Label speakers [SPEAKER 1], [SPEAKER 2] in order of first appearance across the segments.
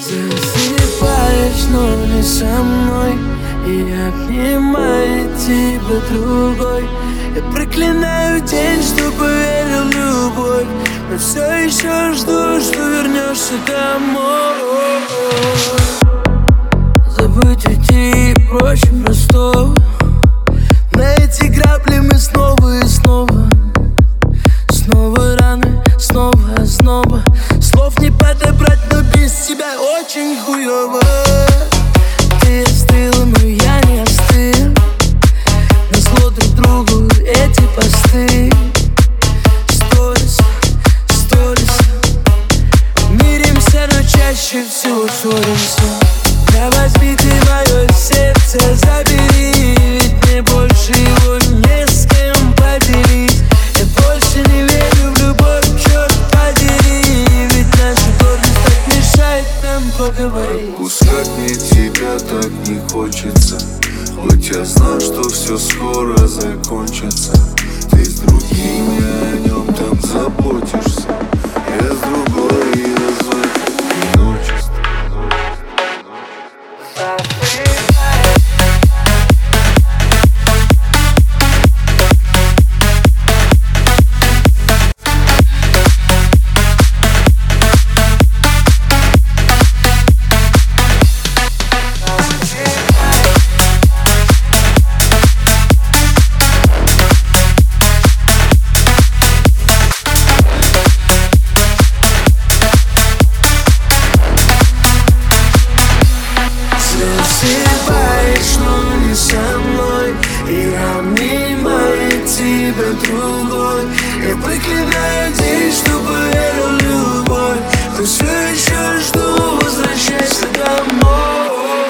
[SPEAKER 1] Засыпаешь, но не со мной, и обнимает тебя другой. Я проклинаю день, что поверил в любовь, но все еще жду, что вернешься домой. Забыть уйти проще простого. На эти грабли мы снова и снова. Снова раны, снова озноба. Слов не подобрать, но без тебя очень хуёво. Ты остыла, но я не остыл. Назло друг другу эти посты. Сторис, миримся, но чаще всего ссоримся. Да возьми ты мое сердце, забери, ведь мне больше его не с кем поделить. Я больше не верю в любовь, черт подери, ведь наша гордость так мешает нам поговорить.
[SPEAKER 2] Отпускать мне тебя так не хочется, хоть я знаю, что все скоро закончится. Ты с другими о нем там заботишься, я с другой и разве одиночество.
[SPEAKER 1] Засыпаешь, но не со мной, и обнимает тебя другой. Я проклинаю день, что поверил в любовь, но все еще жду, возвращайся домой.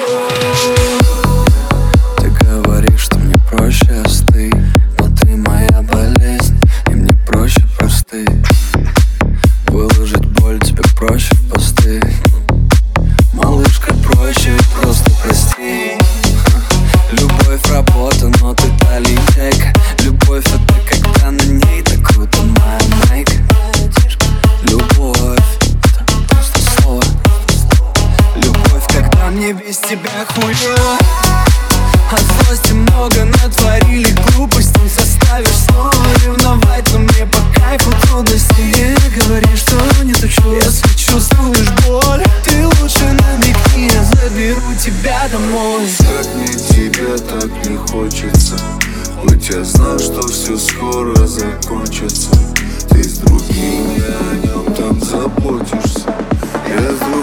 [SPEAKER 3] Ты говоришь, что мне проще остыть, но ты моя болезнь, и мне проще простыть. Выложить боль тебе проще в посты. Малышка, проще ведь просто прости. Любовь работа, но ты та лентяйка. Любовь это когда на ней так круто моя майка. Любовь это просто слово. Любовь, когда мне без тебя хуёво. От злости много натворили глупостей. Заставишь снова ревновать, но мне по кайфу трудности. И говоришь, что нету чувств. Если чувствуешь боль, ты лучше намекни, я заберу тебя домой.
[SPEAKER 2] Как мне тебя так не хочется, хоть я знаю, что все скоро закончится. Ты с другими о нем там заботишься, я с другими.